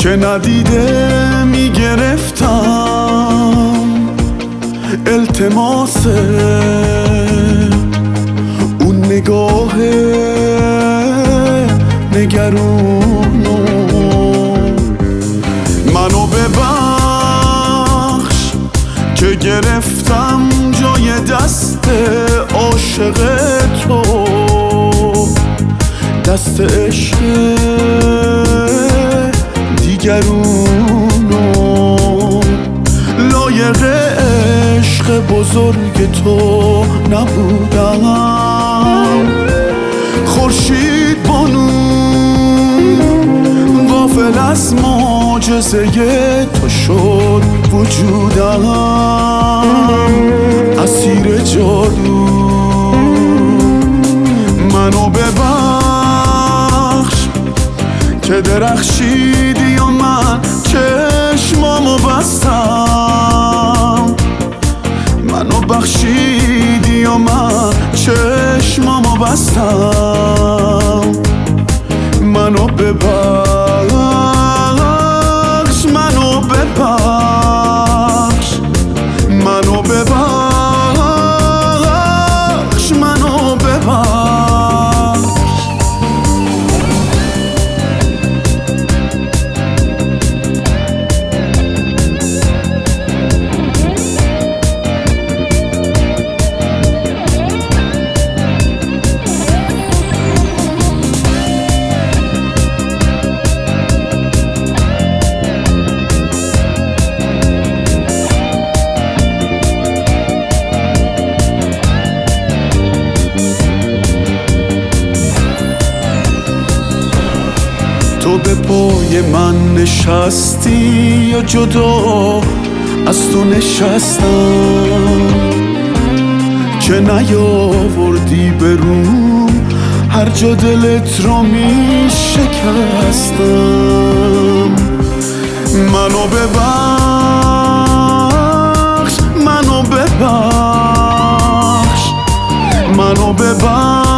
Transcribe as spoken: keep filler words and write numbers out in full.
که ندیده میگرفتم التماس اون نگاه نگرونو. منو ببخش که گرفتم جای دست عاشق تو، دست عشق دیگرونو. لایق عشق بزرگ تو نبودم، خورشید بانو غافل از معجزه تو شد وجودم، اسیر جادو. منو ببخش که درخشیدی و من چشمامو بستم، منو بخشیدی و من چشمامو بستم. منو ببخش، منو ببخش، منو ببخش، منو ببخش. تو به پای من نشستی یا جدا از تو نشستم، که نیاوردی به روم هر جا دلت رو می شکستم. منو ببخش، منو ببخش، منو ببخش،